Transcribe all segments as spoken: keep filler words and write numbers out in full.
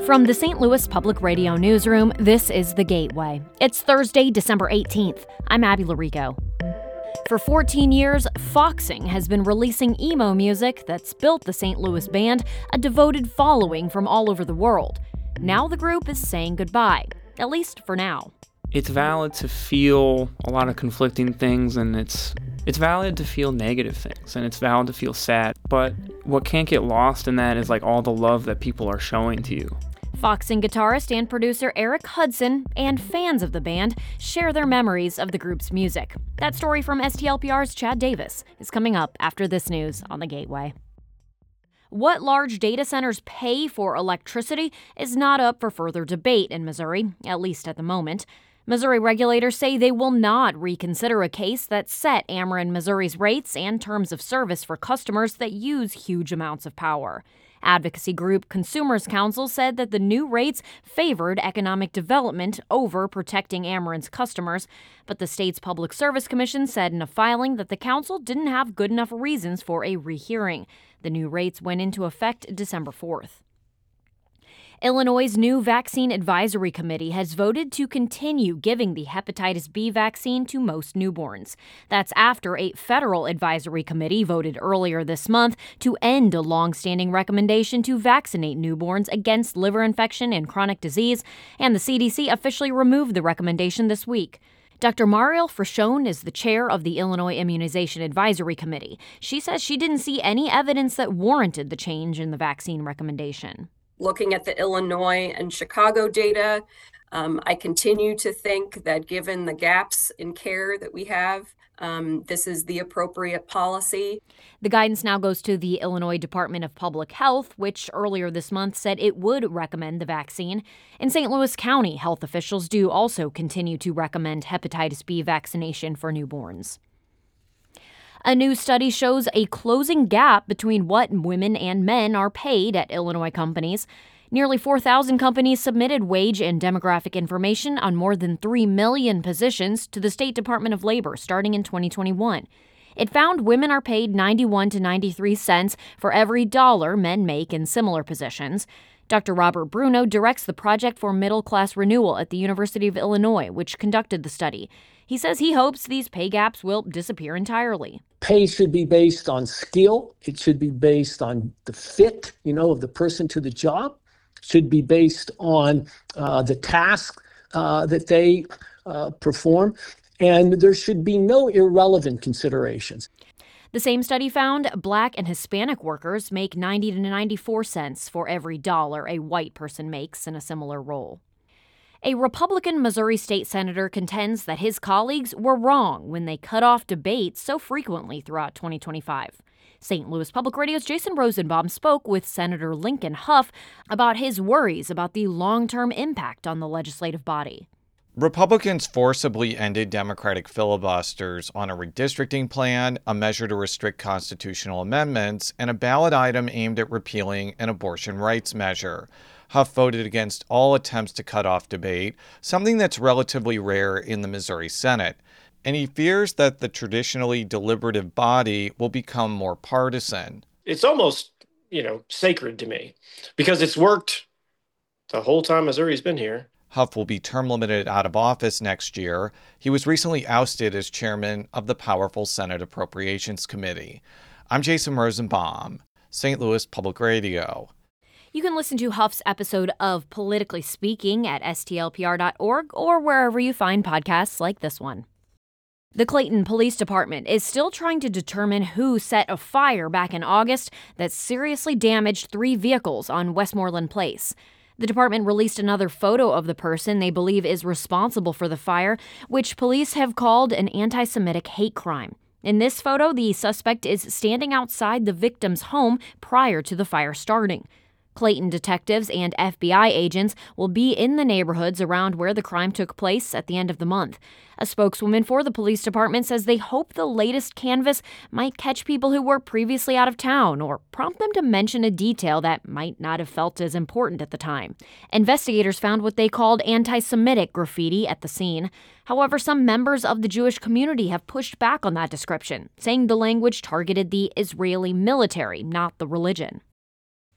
From the Saint Louis Public Radio Newsroom, this is The Gateway. It's Thursday, December eighteenth. I'm Abby Larico. For fourteen years, Foxing has been releasing emo music that's built the Saint Louis band a devoted following from all over the world. Now the group is saying goodbye, at least for now. It's valid to feel a lot of conflicting things, and it's it's valid to feel negative things, and it's valid to feel sad. But what can't get lost in that is like all the love that people are showing to you. Foxing guitarist and producer Eric Hudson and fans of the band share their memories of the group's music. That story from S T L P R's Chad Davis is coming up after this news on The Gateway. What large data centers pay for electricity is not up for further debate in Missouri, at least at the moment. Missouri regulators say they will not reconsider a case that set Ameren Missouri's rates and terms of service for customers that use huge amounts of power. Advocacy group Consumers Council said that the new rates favored economic development over protecting Ameren's customers, but the state's Public Service Commission said in a filing that the council didn't have good enough reasons for a rehearing. The new rates went into effect December fourth. Illinois' new Vaccine Advisory Committee has voted to continue giving the hepatitis B vaccine to most newborns. That's after a federal advisory committee voted earlier this month to end a long-standing recommendation to vaccinate newborns against liver infection and chronic disease, and the C D C officially removed the recommendation this week. Doctor Mariel Frechon is the chair of the Illinois Immunization Advisory Committee. She says she didn't see any evidence that warranted the change in the vaccine recommendation. Looking at the Illinois and Chicago data, um, I continue to think that given the gaps in care that we have, um, this is the appropriate policy. The guidance now goes to the Illinois Department of Public Health, which earlier this month said it would recommend the vaccine. In Saint Louis County, health officials do also continue to recommend hepatitis B vaccination for newborns. A new study shows a closing gap between what women and men are paid at Illinois companies. Nearly four thousand companies submitted wage and demographic information on more than three million positions to the State Department of Labor starting in twenty twenty-one. It found women are paid ninety-one to ninety-three cents for every dollar men make in similar positions. Doctor Robert Bruno directs the Project for Middle Class Renewal at the University of Illinois, which conducted the study. He says he hopes these pay gaps will disappear entirely. Pay should be based on skill. It should be based on the fit, you know, of the person to the job. It should be based on uh, the task uh, that they uh, perform. And there should be no irrelevant considerations. The same study found Black and Hispanic workers make ninety to ninety-four cents for every dollar a white person makes in a similar role. A Republican Missouri state senator contends that his colleagues were wrong when they cut off debate so frequently throughout twenty twenty-five. Saint Louis Public Radio's Jason Rosenbaum spoke with Senator Lincoln Hough about his worries about the long-term impact on the legislative body. Republicans forcibly ended Democratic filibusters on a redistricting plan, a measure to restrict constitutional amendments, and a ballot item aimed at repealing an abortion rights measure. Hough voted against all attempts to cut off debate, something that's relatively rare in the Missouri Senate. And he fears that the traditionally deliberative body will become more partisan. It's almost, you know, sacred to me because it's worked the whole time Missouri's been here. Hough will be term limited out of office next year. He was recently ousted as chairman of the powerful Senate Appropriations Committee. I'm Jason Rosenbaum, Saint Louis Public Radio. You can listen to Hough's episode of Politically Speaking at S T L P R dot org or wherever you find podcasts like this one. The Clayton Police Department is still trying to determine who set a fire back in August that seriously damaged three vehicles on Westmoreland Place. The department released another photo of the person they believe is responsible for the fire, which police have called an anti-Semitic hate crime. In this photo, the suspect is standing outside the victim's home prior to the fire starting. Clayton detectives and F B I agents will be in the neighborhoods around where the crime took place at the end of the month. A spokeswoman for the police department says they hope the latest canvass might catch people who were previously out of town or prompt them to mention a detail that might not have felt as important at the time. Investigators found what they called anti-Semitic graffiti at the scene. However, some members of the Jewish community have pushed back on that description, saying the language targeted the Israeli military, not the religion.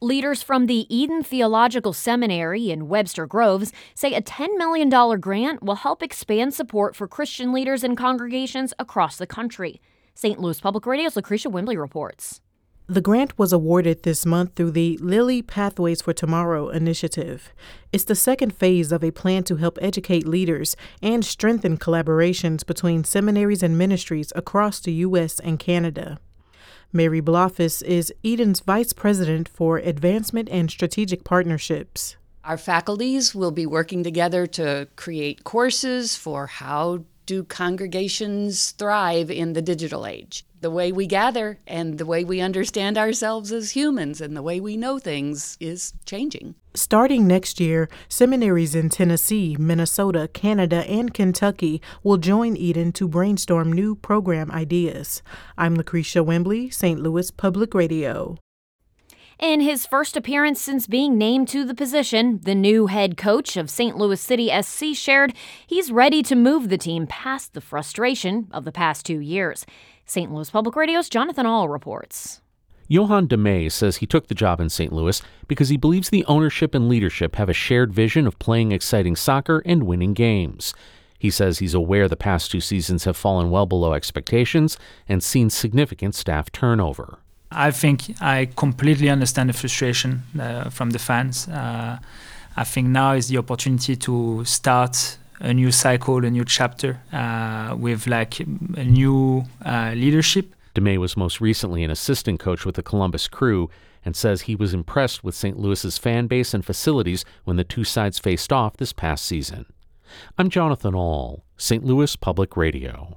Leaders from the Eden Theological Seminary in Webster Groves say a ten million dollars grant will help expand support for Christian leaders and congregations across the country. Saint Louis Public Radio's Lucretia Wembley reports. The grant was awarded this month through the Lilly Pathways for Tomorrow initiative. It's the second phase of a plan to help educate leaders and strengthen collaborations between seminaries and ministries across the U S and Canada. Mary Blofis is Eden's Vice President for Advancement and Strategic Partnerships. Our faculties will be working together to create courses for how do congregations thrive in the digital age. The way we gather and the way we understand ourselves as humans and the way we know things is changing. Starting next year, seminaries in Tennessee, Minnesota, Canada, and Kentucky will join Eden to brainstorm new program ideas. I'm Lucretia Wembley, Saint Louis Public Radio. In his first appearance since being named to the position, the new head coach of Saint Louis City S C shared he's ready to move the team past the frustration of the past two years. Saint Louis Public Radio's Jonathan Ahl reports. Johan DeMay says he took the job in Saint Louis because he believes the ownership and leadership have a shared vision of playing exciting soccer and winning games. He says he's aware the past two seasons have fallen well below expectations and seen significant staff turnover. I think I completely understand the frustration uh, from the fans. Uh, I think now is the opportunity to start a new cycle, a new chapter uh, with like a new uh, leadership. DeMay was most recently an assistant coach with the Columbus Crew and says he was impressed with Saint Louis's fan base and facilities when the two sides faced off this past season. I'm Jonathan Ahl, Saint Louis Public Radio.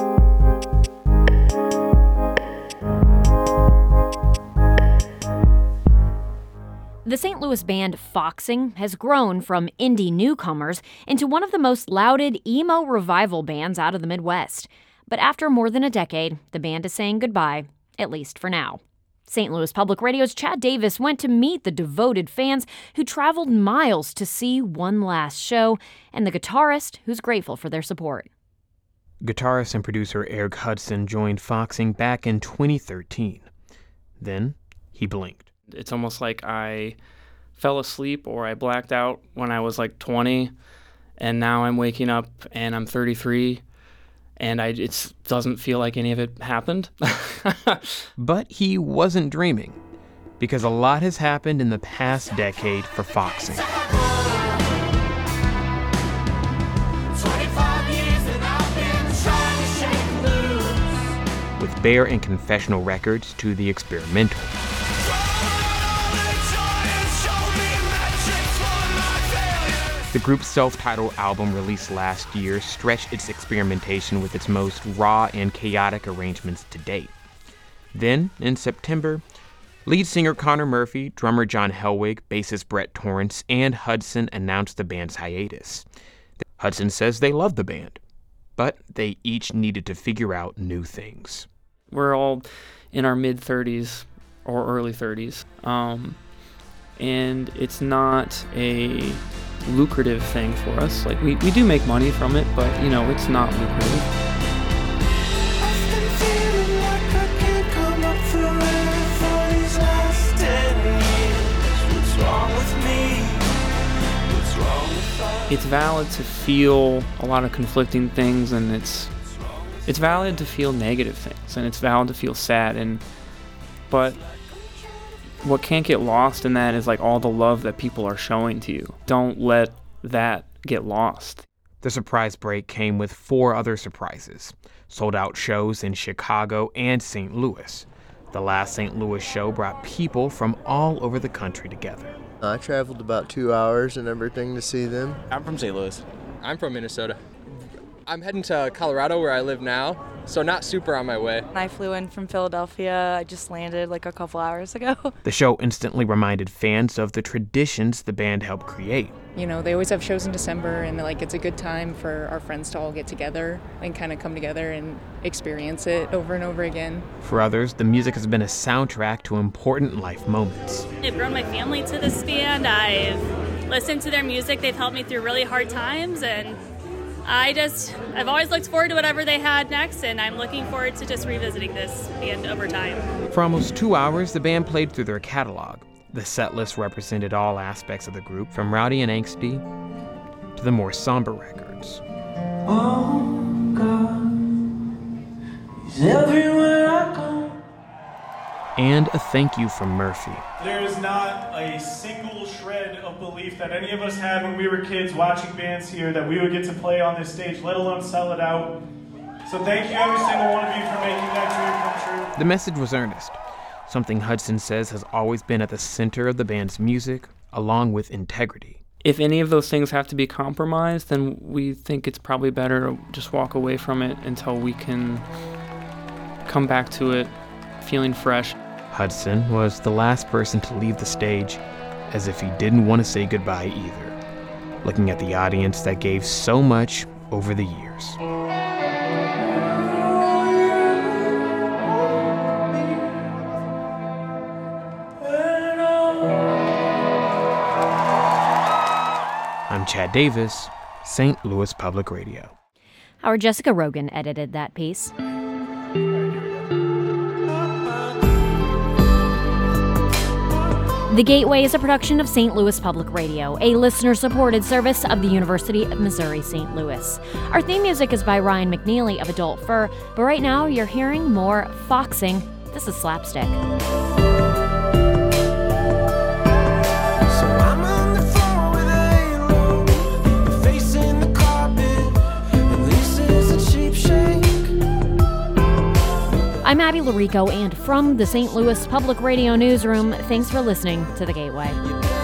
The Saint Louis band Foxing has grown from indie newcomers into one of the most lauded emo revival bands out of the Midwest. But after more than a decade, the band is saying goodbye, at least for now. Saint Louis Public Radio's Chad Davis went to meet the devoted fans who traveled miles to see one last show, and the guitarist who's grateful for their support. Guitarist and producer Eric Hudson joined Foxing back in twenty thirteen. Then he blinked. It's almost like I fell asleep or I blacked out when I was like twenty, and now I'm waking up and I'm thirty-three, and I it doesn't feel like any of it happened. But he wasn't dreaming, because a lot has happened in the past decade for Foxing. With bare and confessional records to the experimental. The group's self-titled album released last year stretched its experimentation with its most raw and chaotic arrangements to date. Then, in September, lead singer Connor Murphy, drummer John Helwig, bassist Brett Torrance, and Hudson announced the band's hiatus. Hudson says they love the band, but they each needed to figure out new things. We're all in our mid-thirties or early thirties, um, and it's not a lucrative thing for us. Like, we, we do make money from it, but, you know, it's not lucrative. It's valid to feel a lot of conflicting things, and it's it's valid to feel negative things, and it's valid to feel sad, and but what can't get lost in that is like all the love that people are showing to you. Don't let that get lost. The surprise break came with four other surprises. Sold-out shows in Chicago and Saint Louis. The last Saint Louis show brought people from all over the country together. I traveled about two hours and everything to see them. I'm from Saint Louis. I'm from Minnesota. I'm heading to Colorado where I live now, so not super on my way. I flew in from Philadelphia. I just landed like a couple hours ago. The show instantly reminded fans of the traditions the band helped create. You know, they always have shows in December, and like it's a good time for our friends to all get together and kind of come together and experience it over and over again. For others, the music has been a soundtrack to important life moments. I've brought my family to this band. I've listened to their music. They've helped me through really hard times, and I just, I've always looked forward to whatever they had next, and I'm looking forward to just revisiting this band over time. For almost two hours, the band played through their catalog. The set list represented all aspects of the group, from rowdy and angsty to the more somber records. Oh God, He's everywhere I go. And a thank you from Murphy. There is not a single shred of belief that any of us had when we were kids watching bands here that we would get to play on this stage, let alone sell it out. So thank you, every single one of you, for making that dream come true. The message was earnest, something Hudson says has always been at the center of the band's music, along with integrity. If any of those things have to be compromised, then we think it's probably better to just walk away from it until we can come back to it feeling fresh. Hudson was the last person to leave the stage, as if he didn't want to say goodbye either, looking at the audience that gave so much over the years. I'm Chad Davis, Saint Louis Public Radio. Our Jessica Rogan edited that piece. The Gateway is a production of Saint Louis Public Radio, a listener-supported service of the University of Missouri-Saint Louis. Our theme music is by Ryan McNeely of Adult Fur, but right now you're hearing more foxing. This is Slapstick. I'm Abby Larico, and from the Saint Louis Public Radio Newsroom, thanks for listening to The Gateway.